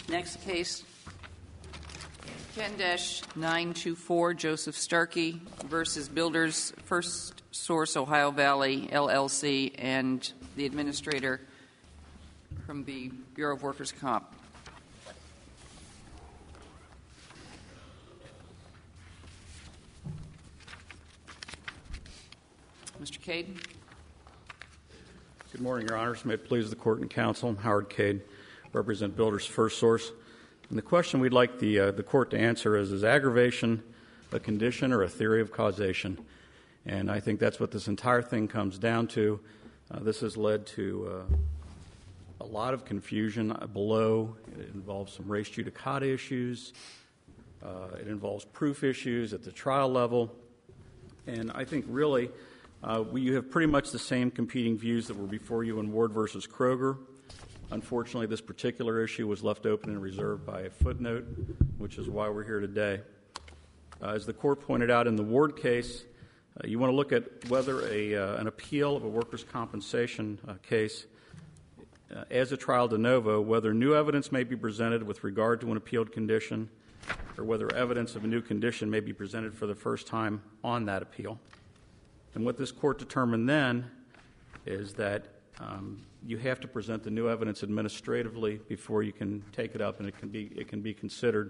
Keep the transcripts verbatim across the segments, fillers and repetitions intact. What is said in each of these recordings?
Next case, ten dash nine two four, Joseph Starkey versus Builders First Source Ohio Valley, L L C, and the administrator from the Bureau of Workers' Comp. Mister Cade. Good morning, Your Honors. May it please the Court and Counsel. I'm Howard Cade, represent Builders First Source. And the question we'd like the uh, the Court to answer is, is aggravation a condition or a theory of causation? And I think that's what this entire thing comes down to. Uh, this has led to uh, a lot of confusion below. It involves some res judicata issues. Uh, it involves proof issues at the trial level. And I think really uh, we you have pretty much the same competing views that were before you in Ward versus Kroger. Unfortunately, this particular issue was left open and reserved by a footnote, which is why we're here today. Uh, as the Court pointed out in the Ward case, uh, you want to look at whether a, uh, an appeal of a workers' compensation uh, case uh, as a trial de novo, whether new evidence may be presented with regard to an appealed condition or whether evidence of a new condition may be presented for the first time on that appeal. And what this Court determined then is that um, you have to present the new evidence administratively before you can take it up, and it can be it can be considered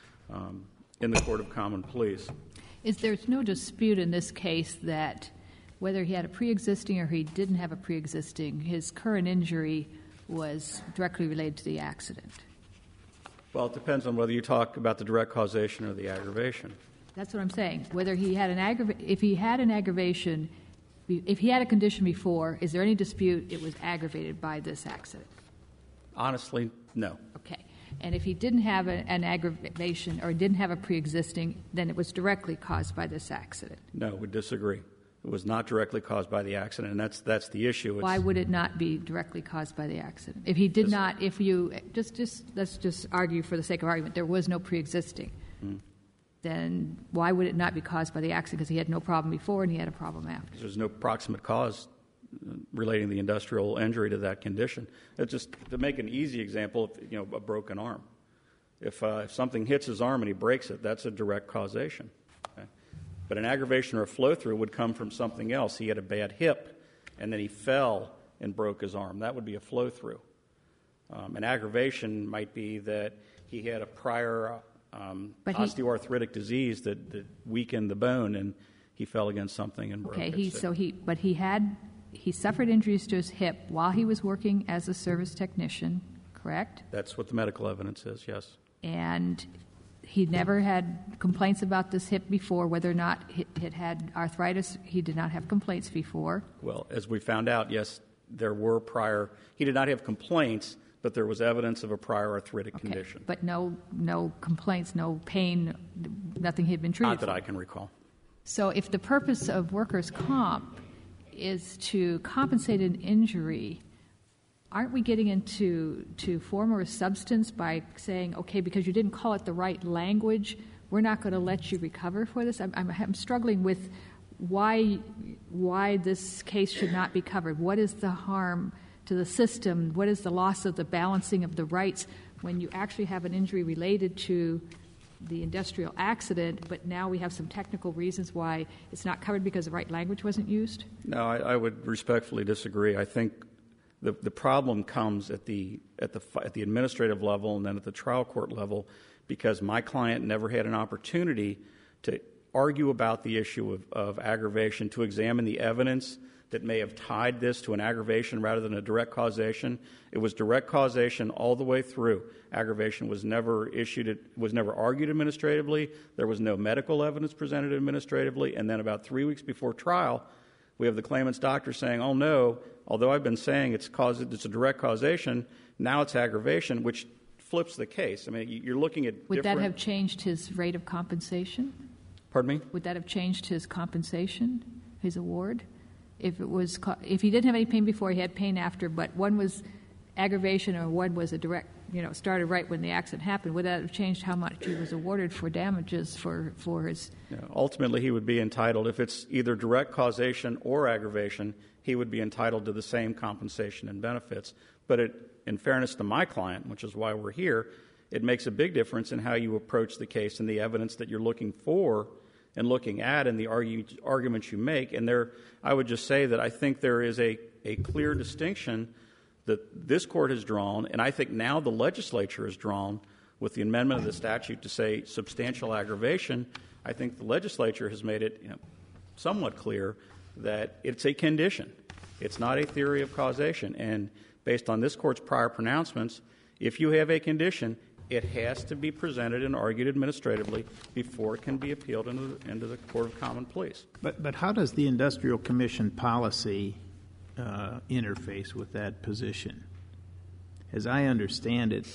um, in the Court of Common Pleas. Is there's no dispute in this case that whether he had a pre-existing or he didn't have a pre-existing, his current injury was directly related to the accident? Well, it depends on whether you talk about the direct causation or the aggravation. That's what I'm saying. Whether he had an aggrava- if he had an aggravation, if he had a condition before, is there any dispute it was aggravated by this accident? Honestly, no. Okay. And if he didn't have a, an aggravation or didn't have a pre-existing, then it was directly caused by this accident? No, we disagree. It was not directly caused by the accident, and that's that's the issue. It's, Why would it not be directly caused by the accident? If he did not, if you, just, just let's just argue for the sake of argument, there was no pre-existing, mm. then why would it not be caused by the accident? Because he had no problem before and he had a problem after. There's no proximate cause relating the industrial injury to that condition. It's just to make an easy example of, you know, a broken arm. If, uh, if something hits his arm and he breaks it, that's a direct causation. Okay? But an aggravation or a flow-through would come from something else. He had a bad hip, and then he fell and broke his arm. That would be a flow-through. Um, an aggravation might be that he had a prior um, osteoarthritic disease that, that weakened the bone, and he fell against something and broke okay, it. Okay, so he, but he had, he suffered injuries to his hip while he was working as a service technician, correct? That's what the medical evidence is, yes. And he never had complaints about this hip before, whether or not he had had arthritis. He did not have complaints before. Well, as we found out, yes, there were prior, he did not have complaints, but there was evidence of a prior arthritic okay. condition. But no no complaints, no pain, nothing he had been treated Not that for. I can recall. So if the purpose of workers' comp is to compensate an injury, aren't we getting into to form or substance by saying, okay, because you didn't call it the right language, we're not going to let you recover for this? I'm, I'm, I'm struggling with why why this case should not be covered. What is the harm to the system? What is the loss of the balancing of the rights when you actually have an injury related to the industrial accident, but now we have some technical reasons why it's not covered because the right language wasn't used? No, I, I would respectfully disagree. I think the the problem comes at the at the at the administrative level and then at the trial court level, because my client never had an opportunity to argue about the issue of, of aggravation, to examine the evidence that may have tied this to an aggravation rather than a direct causation. It was direct causation all the way through. Aggravation was never issued, it was never argued administratively. There was no medical evidence presented administratively. And then about three weeks before trial, we have the claimant's doctor saying, oh no, although I've been saying it's cause, it's a direct causation, now it's aggravation, which flips the case. I mean, you're looking at Would different... that have changed his rate of compensation? Pardon me? Would that have changed his compensation, his award? If it was, if he didn't have any pain before, he had pain after, but one was aggravation or one was a direct, you know, started right when the accident happened, would that have changed how much he was awarded for damages for, for his... Yeah, ultimately, he would be entitled, if it's either direct causation or aggravation, he would be entitled to the same compensation and benefits. But it, in fairness to my client, which is why we're here, it makes a big difference in how you approach the case and the evidence that you're looking for and looking at and the argue, arguments you make. And there, I would just say that I think there is a, a clear distinction that this court has drawn, and I think now the legislature has drawn with the amendment of the statute to say substantial aggravation. I think the legislature has made it, you know, somewhat clear that it's a condition. It's not a theory of causation. And based on this court's prior pronouncements, if you have a condition, it has to be presented and argued administratively before it can be appealed into the, into the Court of Common Pleas. But, but how does the Industrial Commission policy uh, interface with that position? As I understand it,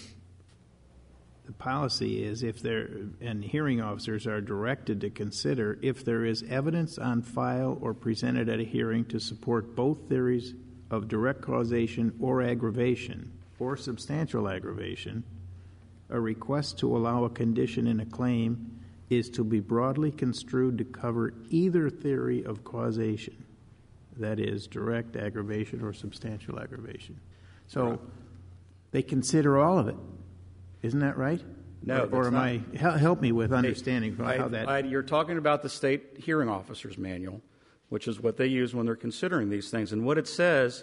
the policy is if there, and hearing officers are directed to consider if there is evidence on file or presented at a hearing to support both theories of direct causation or aggravation or substantial aggravation, a request to allow a condition in a claim is to be broadly construed to cover either theory of causation, that is, direct aggravation or substantial aggravation. So right. They consider all of it. Isn't that right? No, or, or am not. I? Help me with understanding I, how that. I, you're talking about the state hearing officers manual, which is what they use when they're considering these things. And what it says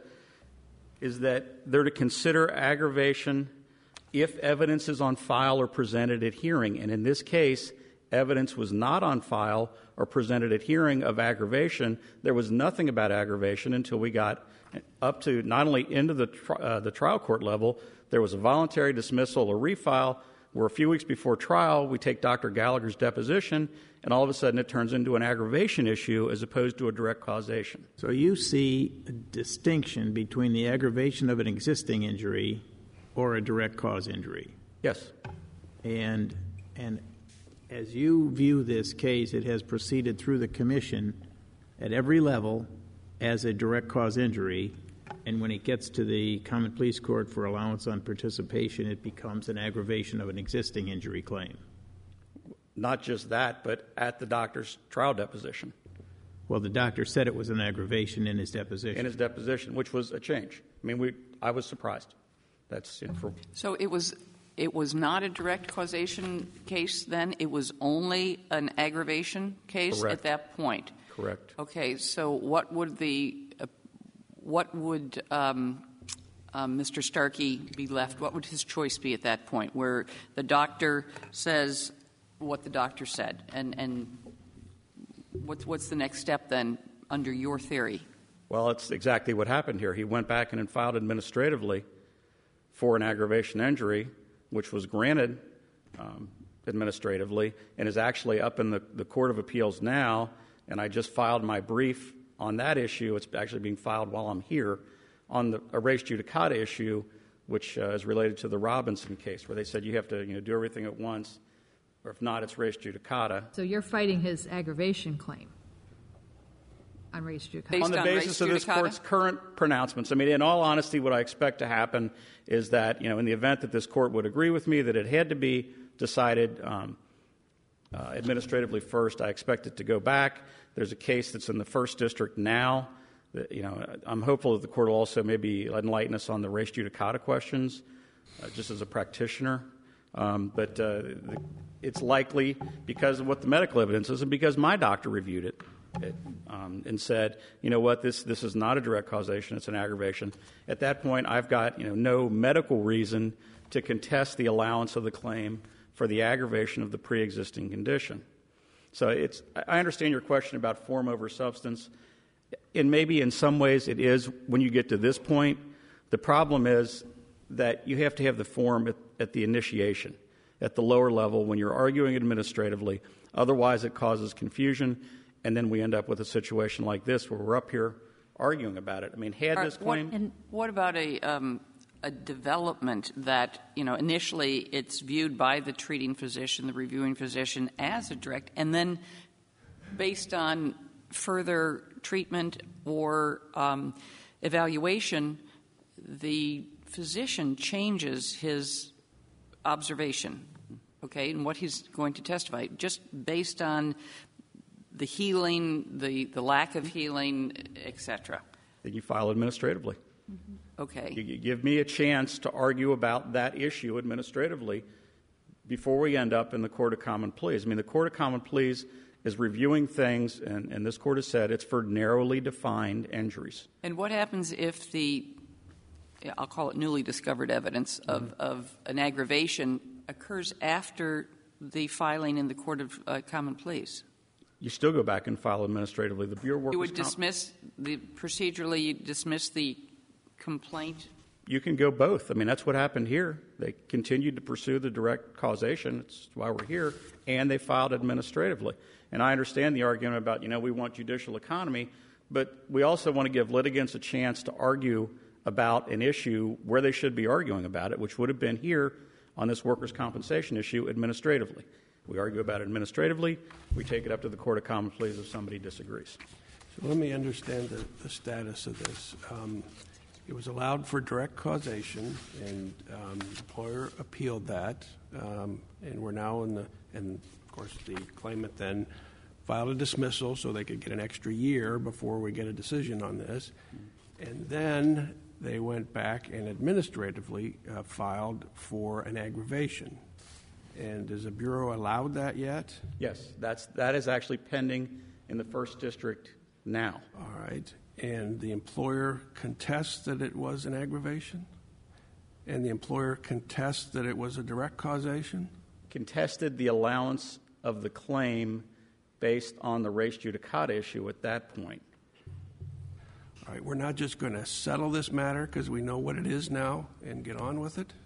is that they're to consider aggravation if evidence is on file or presented at hearing. And in this case, evidence was not on file or presented at hearing of aggravation. There was nothing about aggravation until we got up to not only into the uh, the trial court level. There was a voluntary dismissal or refile where a few weeks before trial we take Doctor Gallagher's deposition, and all of a sudden it turns into an aggravation issue as opposed to a direct causation. So you see a distinction between the aggravation of an existing injury or a direct cause injury? Yes. And and as you view this case, it has proceeded through the commission at every level as a direct cause injury, and when it gets to the Common Pleas Court for allowance on participation, it becomes an aggravation of an existing injury claim. Not just that, but at the doctor's trial deposition. Well, the doctor said it was an aggravation in his deposition. In his deposition, which was a change. I mean, we I was surprised. That's you know, for So it was it was not a direct causation case then? It was only an aggravation case Correct. At that point? Correct. Okay, so what would the uh, what would um, um, Mister Starkey be left? What would his choice be at that point, where the doctor says what the doctor said, and and what's what's the next step then under your theory? Well, it's exactly what happened here. He went back and filed administratively for an aggravation injury, which was granted um, administratively and is actually up in the, the Court of Appeals now. And I just filed my brief on that issue. It's actually being filed while I'm here on the a res judicata issue, which uh, is related to the Robinson case, where they said you have to you know do everything at once, or if not, it's res judicata. So you're fighting his aggravation claim on res judicata? Based on the on basis of this judicata? court's current pronouncements. I mean, in all honesty, what I expect to happen is that, you know, in the event that this court would agree with me that it had to be decided um, uh, administratively first, I expect it to go back. There's a case that's in the first district now. That, you know, I'm hopeful that the court will also maybe enlighten us on the res judicata questions, uh, just as a practitioner. Um, but uh, it's likely because of what the medical evidence is and because my doctor reviewed it. It, um, and said, you know what, this this is not a direct causation, it's an aggravation. At that point, I've got you know no medical reason to contest the allowance of the claim for the aggravation of the pre-existing condition. So it's I understand your question about form over substance, and maybe in some ways it is when you get to this point. The problem is that you have to have the form at, at the initiation, at the lower level when you're arguing administratively. Otherwise, it causes confusion. And then we end up with a situation like this where we're up here arguing about it. I mean, had this claim... What, and what about a, um, a development that, you know, initially it's viewed by the treating physician, the reviewing physician, as a direct, and then based on further treatment or um, evaluation, the physician changes his observation, okay, and what he's going to testify, just based on the healing, the, the lack of healing, et cetera. Then you file administratively. Mm-hmm. Okay. You, you give me a chance to argue about that issue administratively, before we end up in the Court of Common Pleas. I mean, the Court of Common Pleas is reviewing things, and, and this court has said it's for narrowly defined injuries. And what happens if the, I'll call it newly discovered evidence of, mm-hmm. of an aggravation occurs after the filing in the Court of uh, Common Pleas? You still go back and file administratively. The Bureau of Workers' You would dismiss the procedurally you dismiss the complaint. You can go both. I mean, that's what happened here. They continued to pursue the direct causation. It's why we're here, and they filed administratively. And I understand the argument about, you know, we want judicial economy, but we also want to give litigants a chance to argue about an issue where they should be arguing about it, which would have been here on this workers' compensation issue administratively. We argue about it administratively. We take it up to the Court of Common Pleas if somebody disagrees. So let me understand the, the status of this. Um, it was allowed for direct causation, and um, the employer appealed that, um, and we're now in the, and of course the claimant then filed a dismissal so they could get an extra year before we get a decision on this. And then they went back and administratively uh, filed for an aggravation. And has the Bureau allowed that yet? Yes, that's, that is actually pending in the First District now. All right. And the employer contests that it was an aggravation? And the employer contests that it was a direct causation? Contested the allowance of the claim based on the res judicata issue at that point. All right. We're not just going to settle this matter because we know what it is now and get on with it?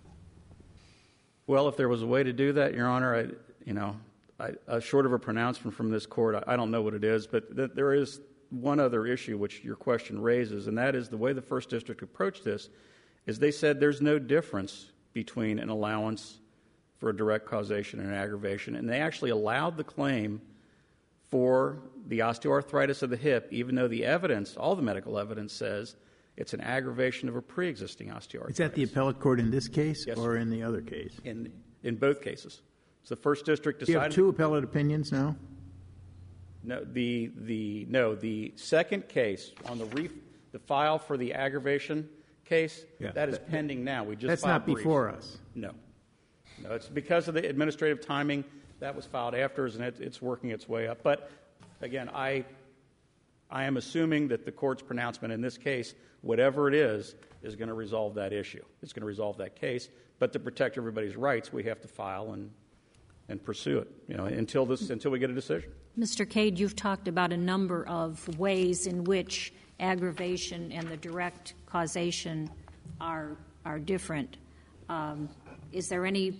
Well, if there was a way to do that, Your Honor, I, you know, I, uh, short of a pronouncement from this court, I, I don't know what it is, but th- there is one other issue which your question raises, and that is the way the First District approached this is they said there's no difference between an allowance for a direct causation and an aggravation, and they actually allowed the claim for the osteoarthritis of the hip, even though the evidence, all the medical evidence says it's an aggravation of a pre-existing osteoarthritis. Is that the appellate court in this case, yes, or sir. in the other case? In in both cases. So the First District decided. Do you have two appellate opinions now? No, the the no the second case on the re, the file for the aggravation case yeah. that is that, pending now. We just that's filed not briefs. Before us. No, no, it's because of the administrative timing that was filed after, and it, it's working its way up. But again, I I am assuming that the court's pronouncement in this case, whatever it is, is going to resolve that issue. It's going to resolve that case. But to protect everybody's rights, we have to file and and pursue it, you know, until this until we get a decision. Mister Cade, you've talked about a number of ways in which aggravation and the direct causation are are different. Um, is there any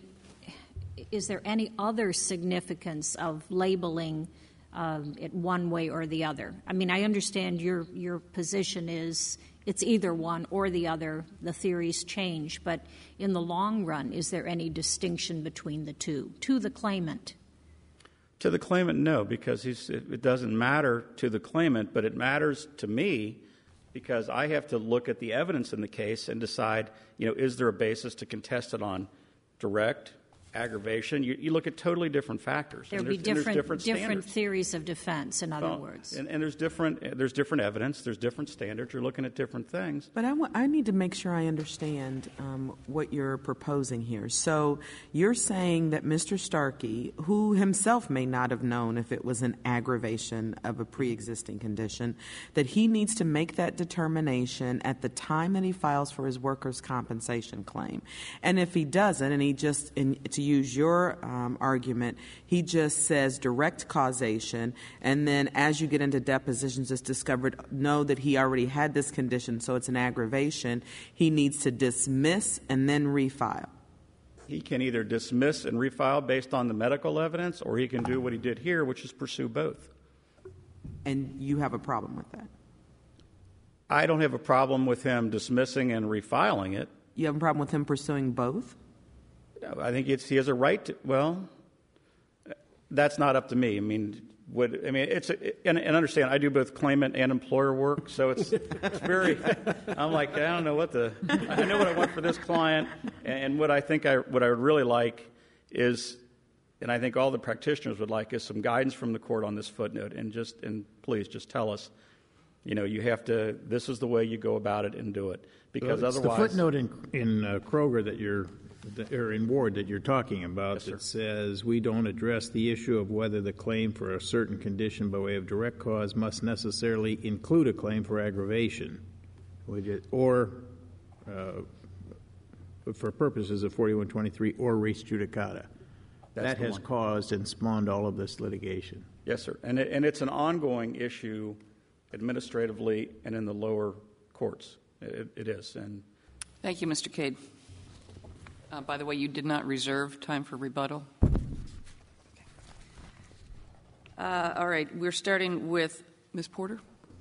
is there any other significance of labeling um, it one way or the other? I mean, I understand your your position is it's either one or the other. The theories change, but in the long run, is there any distinction between the two to the claimant? To the claimant, no, because he's, it, it doesn't matter to the claimant, but it matters to me because I have to look at the evidence in the case and decide, you know, is there a basis to contest it on direct, aggravation? You, you look at totally different factors. There would be different, different, different theories of defense, in other well, words. And, and there's different there's different evidence, there's different standards. You're looking at different things. But I, want, I need to make sure I understand um, what you're proposing here. So you're saying that Mister Starkey, who himself may not have known if it was an aggravation of a pre-existing condition, that he needs to make that determination at the time that he files for his workers' compensation claim. And if he doesn't, and he just, in, to use your um, argument, he just says direct causation, and then as you get into depositions, it's discovered, know that he already had this condition, so it's an aggravation, he needs to dismiss and then refile. He can either dismiss and refile based on the medical evidence, or he can do what he did here, which is pursue both. And you have a problem with that? I don't have a problem with him dismissing and refiling it. You have a problem with him pursuing both? I think it's, he has a right to, well, that's not up to me. I mean, would, I mean, it's, a, and, and understand, I do both claimant and employer work, so it's, it's very, I'm like, I don't know what the, I know what I want for this client, and what I think I, what I would really like is, and I think all the practitioners would like, is some guidance from the court on this footnote, and just, and please just tell us, you know, you have to, this is the way you go about it and do it, because so it's otherwise. The footnote in, in uh, Kroger that you're or in Ward that you're talking about, Yes, sir. that says we don't address the issue of whether the claim for a certain condition by way of direct cause must necessarily include a claim for aggravation, or uh, for purposes of forty-one twenty-three, or res judicata. That's that the has one. caused and spawned all of this litigation. Yes, sir. And, it, and it's an ongoing issue administratively and in the lower courts. It, it is. And Thank you, Mister Cade. Uh, by the way, you did not reserve time for rebuttal. Uh, all right, we're starting with Miz Porter.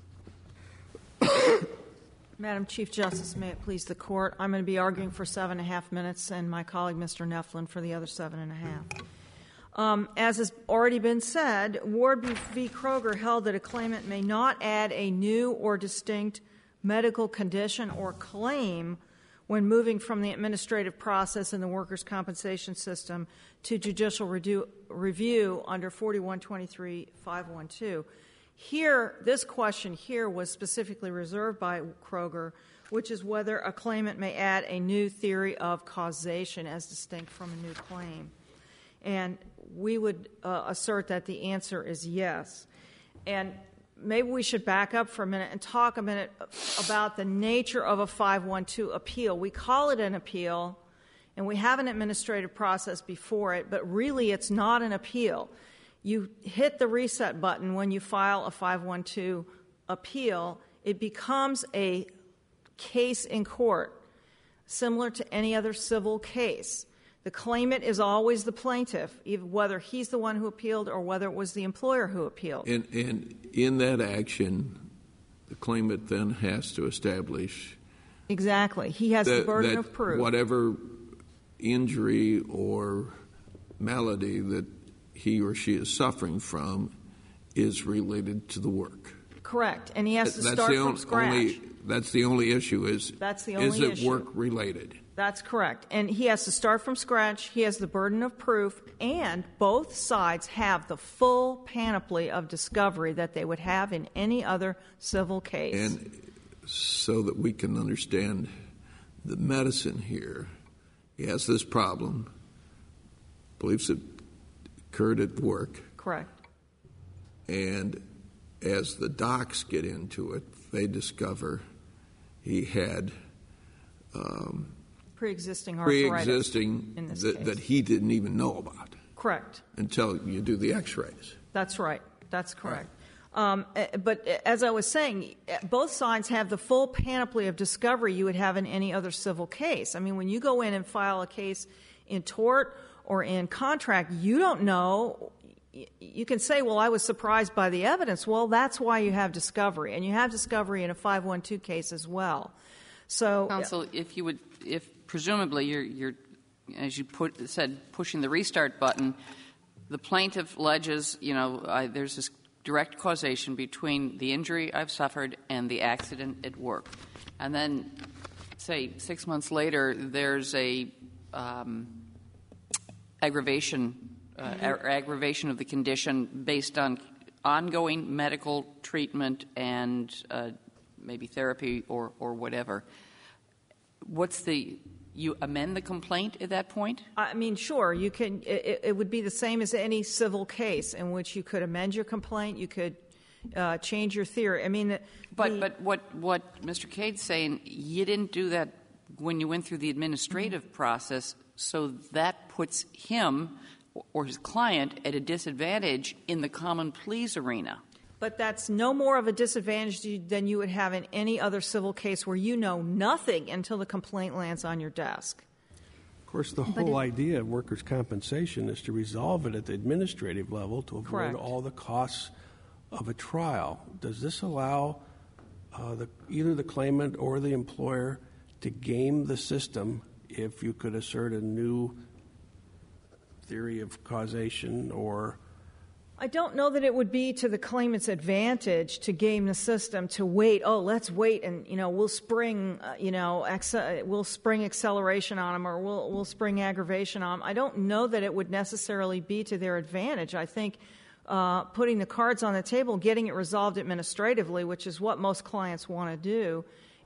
Madam Chief Justice, may it please the Court, I'm going to be arguing for seven and a half minutes, and my colleague, Mister Neflin, for the other seven and a half. Um, as has already been said, Ward v. Kroger held that a claimant may not add a new or distinct medical condition or claim when moving from the administrative process in the workers' compensation system to judicial redu- review under forty-one twenty-three five twelve. Here, this question here was specifically reserved by Kroger, which is whether a claimant may add a new theory of causation as distinct from a new claim. And we would uh, assert that the answer is yes. And maybe we should back up for a minute and talk a minute about the nature of a five twelve appeal. We call it an appeal, and we have an administrative process before it, but really it's not an appeal. You hit the reset button when you file a five twelve appeal. It becomes a case in court, similar to any other civil case. The claimant is always the plaintiff, even whether he's the one who appealed or whether it was the employer who appealed. And, and in that action, the claimant then has to establish Exactly. He has that, the burden that of proof. whatever injury or malady that he or she is suffering from is related to the work. Correct. And he has to That's start the from on- scratch. Only, that's the only issue is, That's the is only it issue. work-related? That's correct. And he has to start from scratch. He has the burden of proof, and both sides have the full panoply of discovery that they would have in any other civil case. And so that we can understand the medicine here, he has this problem, believes it occurred at work, Correct. and as the docs get into it, they discover he had um, Pre-existing arthritis. pre-existing in this that, case. that he didn't even know about Correct. until you do the x-rays. That's right. That's correct. Um, eh, but eh, as I was saying, eh, both sides have the full panoply of discovery you would have in any other civil case. I mean, when you go in and file a case in tort or in contract, you don't know. y- You can say, well, I was surprised by the evidence. Well, that's why you have discovery. And you have discovery in a five twelve case as well. So, Counsel, if you would, if presumably you're, you're as you put, said, pushing the restart button, the plaintiff alleges, you know, I, there's this direct causation between the injury I've suffered and the accident at work. And then, say, six months later, there's a um, aggravation, uh, a- aggravation of the condition based on ongoing medical treatment and uh, maybe therapy or, or whatever. What's the you amend the complaint at that point? I mean, sure, you can. It, it would be the same as any civil case in which you could amend your complaint. You could uh, change your theory. I mean, But the, but what what Mister Cade's saying, you didn't do that when you went through the administrative process, so that puts him or his client at a disadvantage in the common pleas arena. But that's no more of a disadvantage than you would have in any other civil case where you know nothing until the complaint lands on your desk. Of course, the whole idea of workers' compensation is to resolve it at the administrative level to avoid Correct. all the costs of a trial. Does this allow uh, the, either the claimant or the employer to game the system if you could assert a new theory of causation or I don't know that it would be to the claimant's advantage to game the system to wait. Oh, let's wait, and you know we'll spring, uh, you know, ex- we'll spring acceleration on them, or we'll we'll spring aggravation on them. I don't know that it would necessarily be to their advantage. I think uh, putting the cards on the table, getting it resolved administratively, which is what most clients want to do.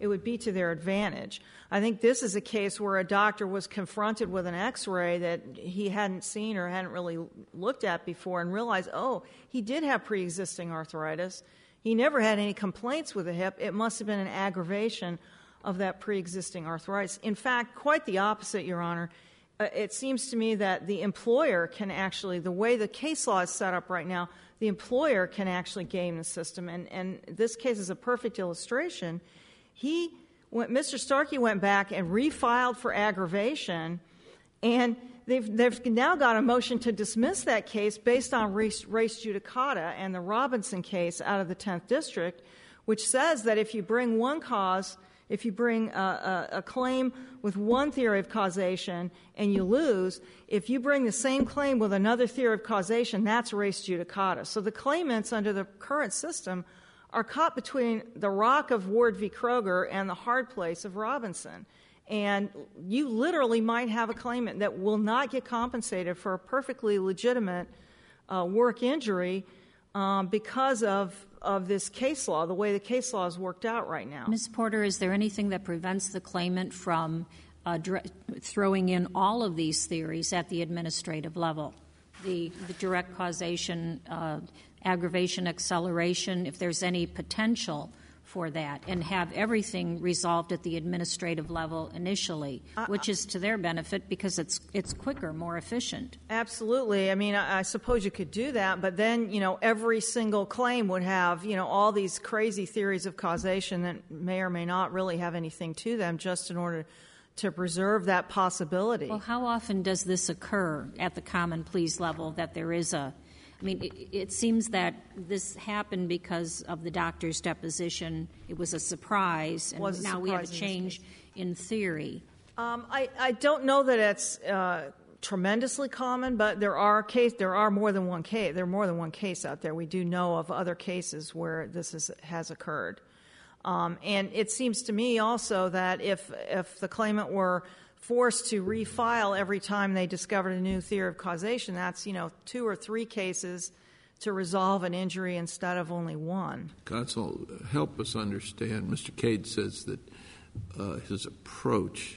it would be to their advantage. I think this is a case where a doctor was confronted with an x-ray that he hadn't seen or hadn't really looked at before and realized, oh, he did have pre-existing arthritis. He never had any complaints with the hip. It must have been an aggravation of that pre-existing arthritis. In fact, quite the opposite, Your Honor. Uh, it seems to me that the employer can actually, the way the case law is set up right now, the employer can actually game the system. And, and this case is a perfect illustration. He, went, Mister Starkey went back and refiled for aggravation, and they've, they've now got a motion to dismiss that case based on race, race judicata and the Robinson case out of the tenth District, which says that if you bring one cause, if you bring a, a, a claim with one theory of causation and you lose, if you bring the same claim with another theory of causation, that's race judicata. So the claimants under the current system are caught between the rock of Ward v. Kroger and the hard place of Robinson. And you literally might have a claimant that will not get compensated for a perfectly legitimate uh, work injury um, because of of this case law, the way the case law is worked out right now. Miz Porter, is there anything that prevents the claimant from uh, dr- throwing in all of these theories at the administrative level? The, the direct causation, uh, aggravation, acceleration, if there's any potential for that, and have everything resolved at the administrative level initially, uh, which is to their benefit because it's it's quicker, more efficient. Absolutely. I mean, I, I suppose you could do that, but then, you know, every single claim would have, you know, all these crazy theories of causation that may or may not really have anything to them just in order to preserve that possibility. Well, how often does this occur at the common pleas level that there is a I mean, it, it seems that this happened because of the doctor's deposition. It was a surprise, and was a now surprise we have a in change in theory. Um, I, I don't know that it's uh, tremendously common, but there are case there are more than one case. There are more than one case out there. We do know of other cases where this is, has occurred, um, and it seems to me also that if if the claimant were forced to refile every time they discovered a new theory of causation, that's, you know, two or three cases to resolve an injury instead of only one. Counsel, help us understand. Mister Cade says that uh, his approach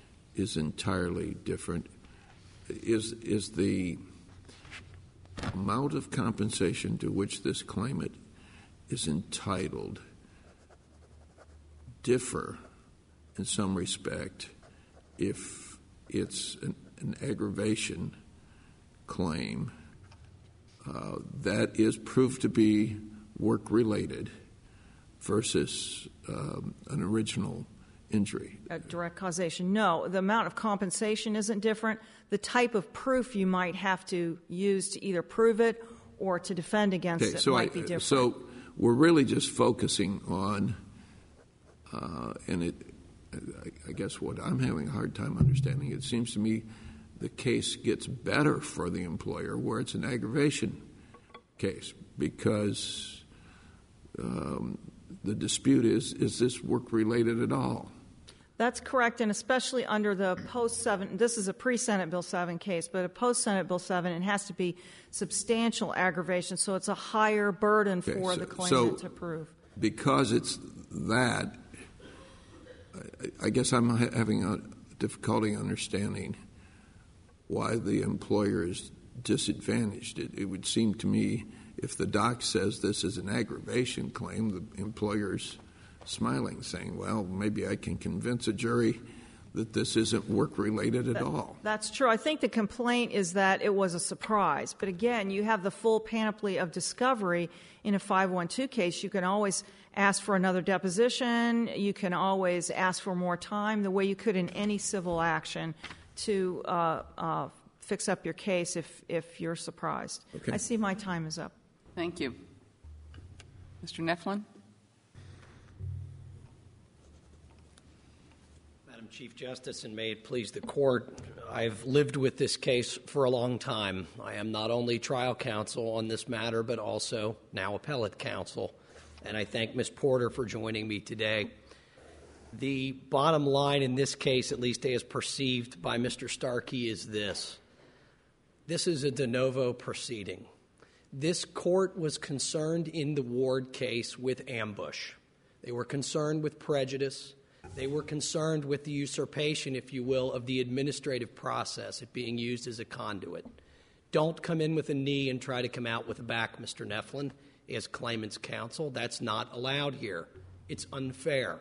is entirely different. Is, is the amount of compensation to which this claimant is entitled differ in some respect if it's an, an aggravation claim uh, that is proved to be work-related versus um, an original injury? A direct causation. No, the amount of compensation isn't different. The type of proof you might have to use to either prove it or to defend against okay, it so might I, be different. So we're really just focusing on, uh, and it, I guess what I'm having a hard time understanding, it seems to me the case gets better for the employer where it's an aggravation case because um, the dispute is, is this work-related at all? That's correct, and especially under the post-seven, this is a pre-Senate Bill seven case, but a post-Senate Bill seven, it has to be substantial aggravation, so it's a higher burden okay, for so, the claimant so to prove. Because it's that, I guess I'm having a difficulty understanding why the employer is disadvantaged. It, it would seem to me if the doc says this is an aggravation claim, the employer's smiling, saying, well, maybe I can convince a jury that this isn't work-related at that, all. That's true. I think the complaint is that it was a surprise. But again, you have the full panoply of discovery in a five one two case. You can always ask for another deposition. You can always ask for more time, the way you could in any civil action to uh, uh, fix up your case if, if you're surprised. Okay. I see my time is up. Thank you. Mister Neflin? Madam Chief Justice, and may it please the Court, I've lived with this case for a long time. I am not only trial counsel on this matter, but also now appellate counsel. And I thank Miz Porter for joining me today. The bottom line in this case, at least as perceived by Mister Starkey, is this. This is a de novo proceeding. This court was concerned in the Ward case with ambush. They were concerned with prejudice. They were concerned with the usurpation, if you will, of the administrative process, it being used as a conduit. Don't come in with a knee and try to come out with a back, Mister Neflin, as claimant's counsel. That's not allowed here. It's unfair.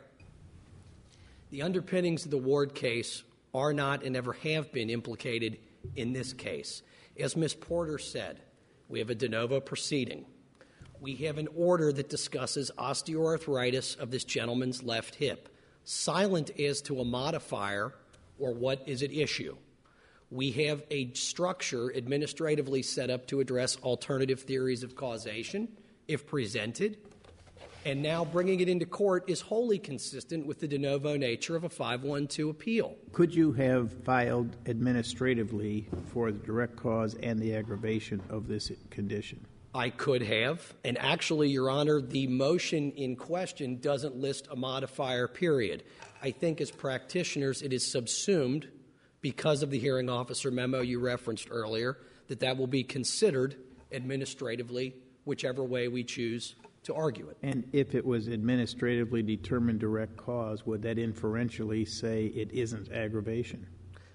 The underpinnings of the Ward case are not and never have been implicated in this case. As Miz Porter said, we have a de novo proceeding. We have an order that discusses osteoarthritis of this gentleman's left hip, silent as to a modifier or what is at issue. We have a structure administratively set up to address alternative theories of causation, if presented, and now bringing it into court is wholly consistent with the de novo nature of a five one two appeal. Could you have filed administratively for the direct cause and the aggravation of this condition? I could have. And actually, Your Honor, the motion in question doesn't list a modifier, period. I think as practitioners it is subsumed, because of the hearing officer memo you referenced earlier, that that will be considered administratively, whichever way we choose to argue it. And if it was administratively determined direct cause, would that inferentially say it isn't aggravation?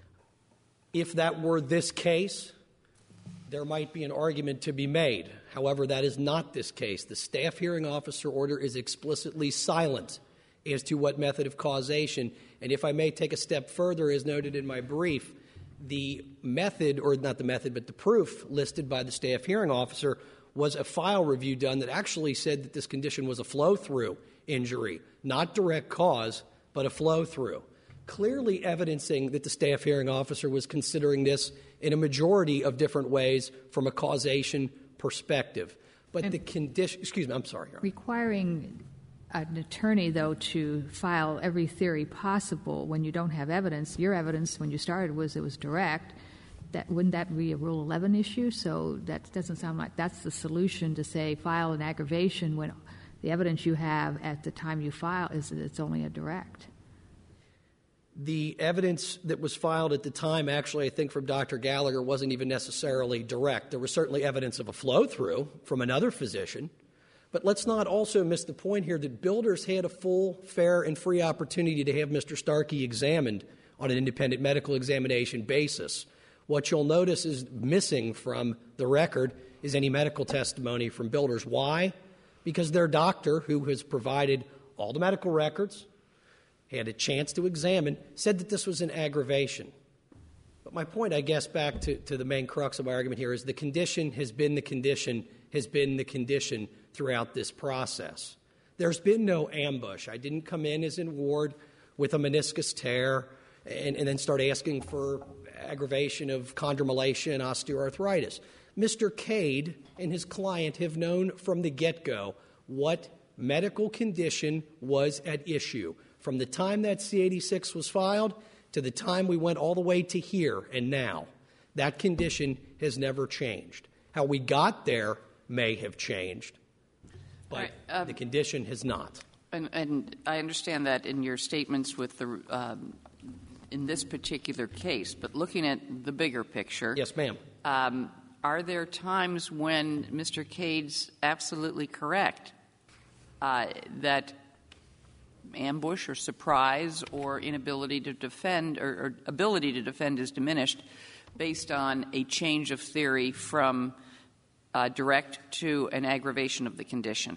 If that were this case, there might be an argument to be made. However, that is not this case. The staff hearing officer order is explicitly silent as to what method of causation. And if I may take a step further, as noted in my brief, the method, or not the method, but the proof listed by the staff hearing officer was a file review done that actually said that this condition was a flow-through injury, not direct cause, but a flow-through, clearly evidencing that the staff hearing officer was considering this in a majority of different ways from a causation perspective. But and the condition, excuse me, I'm sorry. Your Honor. Requiring an attorney, though, to file every theory possible when you don't have evidence, your evidence when you started was it was direct, that wouldn't that be a Rule eleven issue? So that doesn't sound like that's the solution, to say file an aggravation when the evidence you have at the time you file is that it's only a direct. The evidence that was filed at the time, actually, I think from Doctor Gallagher, wasn't even necessarily direct. There was certainly evidence of a flow-through from another physician. But let's not also miss the point here that Builders had a full, fair, and free opportunity to have Mister Starkey examined on an independent medical examination basis. What you'll notice is missing from the record is any medical testimony from Builders. Why? Because their doctor, who has provided all the medical records, had a chance to examine, said that this was an aggravation. But my point, I guess, back to, to the main crux of my argument here is the condition has been the condition, has been the condition throughout this process. There's been no ambush. I didn't come in as in Ward with a meniscus tear and, and then start asking for aggravation of chondromalacia and osteoarthritis. Mister Cade and his client have known from the get-go what medical condition was at issue. From the time that C eighty-six was filed to the time we went all the way to here and now, that condition has never changed. How we got there may have changed, but right, um, the condition has not. And, and I understand that in your statements with the um, in this particular case, but looking at the bigger picture. Yes, ma'am. Um, are there times when Mister Cade's absolutely correct uh, that ambush or surprise or inability to defend or, or ability to defend is diminished based on a change of theory from uh, direct to an aggravation of the condition?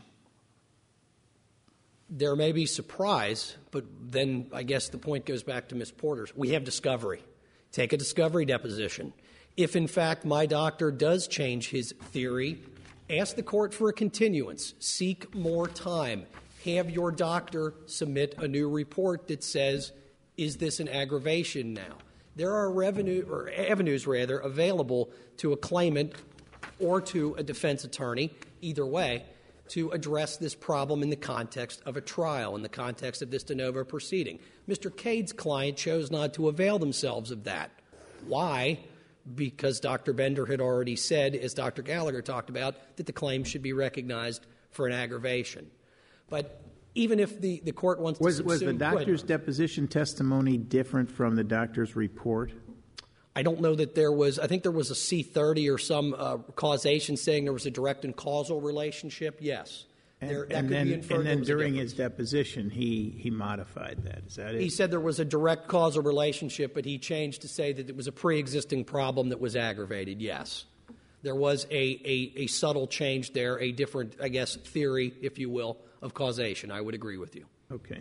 There may be surprise, but then I guess the point goes back to Miz Porter's. We have discovery. Take a discovery deposition. If, in fact, my doctor does change his theory, ask the court for a continuance. Seek more time. Have your doctor submit a new report that says, is this an aggravation now? There are revenue or avenues, rather, available to a claimant or to a defense attorney, either way, to address this problem in the context of a trial, in the context of this de novo proceeding. Mister Cade's client chose not to avail themselves of that. Why? Because Doctor Bender had already said, as Doctor Gallagher talked about, that the claim should be recognized for an aggravation. But even if the, the court wants was, to subsume... Was the doctor's deposition testimony different from the doctor's report? I don't know that there was... I think there was a C thirty or some uh, causation saying there was a direct and causal relationship, yes. And, There, that and could then, be inferred and there then was a during difference. his deposition, he, he modified that. Is that it? He said there was a direct causal relationship, but he changed to say that it was a pre-existing problem that was aggravated. Yes. There was a, a, a subtle change there, a different, I guess, theory, if you will, of causation. I would agree with you. Okay.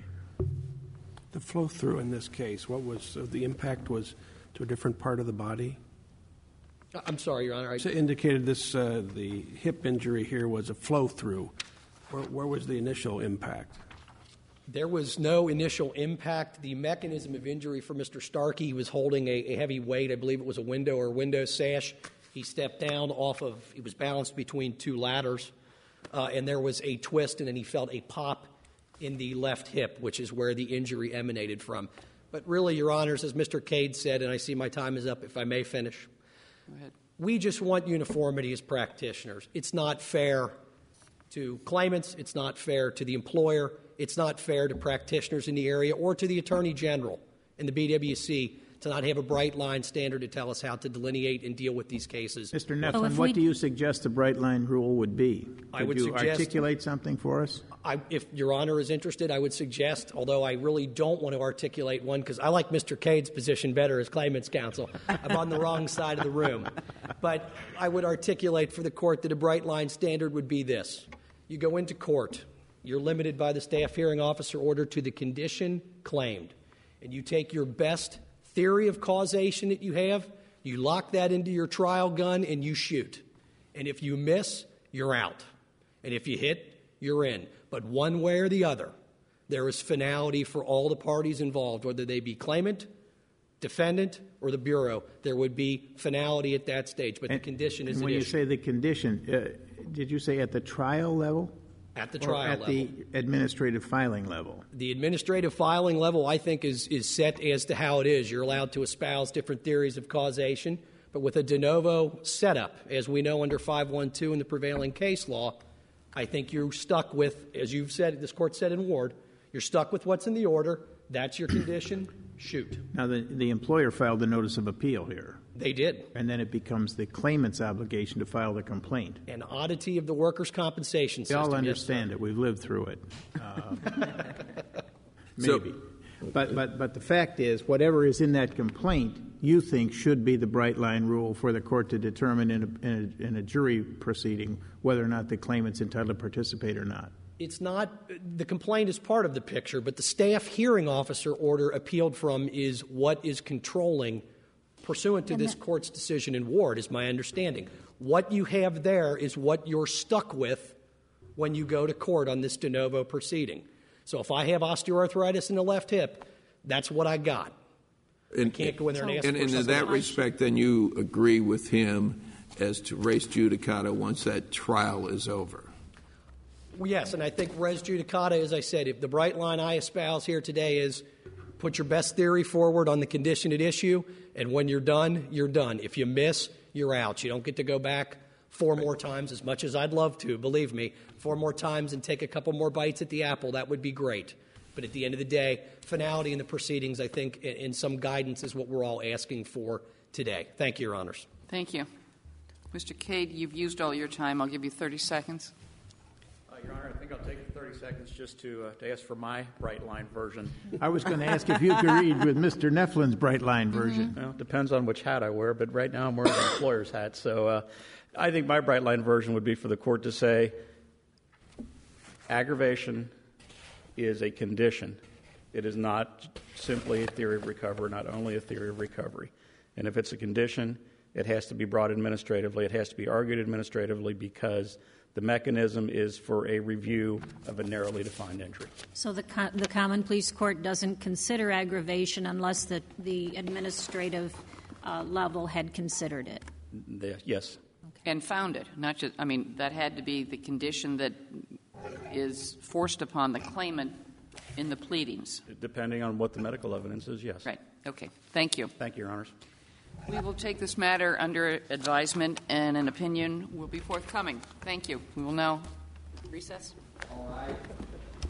The flow-through in this case, what was, uh, the impact was to a different part of the body? I'm sorry, Your Honor. I, So indicated this, uh, the hip injury here was a flow-through. Where, where was the initial impact? There was no initial impact. The mechanism of injury for Mister Starkey, he was holding a, a heavy weight. I believe it was a window or a window sash. He stepped down off of, he was balanced between two ladders, uh, and there was a twist, and then he felt a pop in the left hip, which is where the injury emanated from. But really, Your Honors, as Mister Cade said, and I see my time is up, if I may finish, Go ahead. we just want uniformity as practitioners. It's not fair to claimants. It's not fair to the employer. It's not fair to practitioners in the area or to the Attorney General and the B W C to not have a bright line standard to tell us how to delineate and deal with these cases. Mister Oh, Neflin, if what we- do you suggest the bright line rule would be? I Could would you suggest- articulate something for us? I, if Your Honor is interested, I would suggest, although I really don't want to articulate one because I like Mister Cade's position better as claimants counsel. I'm on the wrong side of the room. But I would articulate for the court that a bright line standard would be this. You go into court. You're limited by the staff hearing officer order to the condition claimed. And you take your best theory of causation that you have, you lock that into your trial gun, and you shoot. And if you miss, you're out. And if you hit, you're in. But one way or the other, there is finality for all the parties involved, whether they be claimant, defendant, or the Bureau. There would be finality at that stage, but the condition is And at when you issue. say the condition, uh, did you say at the trial level? At the Or trial at level. the administrative filing level? The administrative filing level, I think, is, is set as to how it is. You're allowed to espouse different theories of causation, but with a de novo setup, as we know under five one two in the prevailing case law, I think you're stuck with, as you've said, this court said in Ward, you're stuck with what's in the order. That's your condition. Shoot. Now, the, the employer filed the notice of appeal here, They did. and then it becomes the claimant's obligation to file the complaint. An oddity of the workers' compensation We system. all yes, understand sir. it. We've lived through it. Uh, So- maybe. But, but, but the fact is, whatever is in that complaint, you think should be the bright line rule for the court to determine in a, in a, in a jury proceeding whether or not the claimant's entitled to participate or not. It's not, the complaint is part of the picture, but the staff hearing officer order appealed from is what is controlling pursuant to And this that- court's decision in Ward, is my understanding. What you have there is what you're stuck with when you go to court on this de novo proceeding. So if I have osteoarthritis in the left hip, that's what I got. And, Can't go in there and ask and, for and in something that else. respect, then you agree with him as to res judicata once that trial is over. Well, yes, and I think res judicata, as I said, if the bright line I espouse here today is put your best theory forward on the condition at issue, and when you're done, you're done. If you miss, you're out. You don't get to go back four more times, as much as I'd love to, believe me, four more times and take a couple more bites at the apple. That would be great. But at the end of the day, finality in the proceedings, I think, and some guidance is what we're all asking for today. Thank you, Your Honors. Thank you. Mister Cade, you've used all your time. I'll give you thirty seconds. Uh, Your Honor, I think I'll take the thirty seconds just to, uh, to ask for my bright line version. I was going to ask if you agreed with Mister Neflin's bright line version. Well, it depends on which hat I wear, but right now I'm wearing the employer's hat. So uh, I think my bright line version would be for the court to say aggravation is a condition. It is not simply a theory of recovery, not only a theory of recovery. And if it's a condition, it has to be brought administratively. It has to be argued administratively because the mechanism is for a review of a narrowly defined injury. So the, co- the common pleas court doesn't consider aggravation unless the, the administrative uh, level had considered it. The, yes. And found it, not just, I mean, that had to be the condition that is forced upon the claimant in the pleadings. Depending on what the medical evidence is, yes. Right. Okay. Thank you. Thank you, Your Honors. We will take this matter under advisement, and an opinion will be forthcoming. Thank you. We will now recess. All right.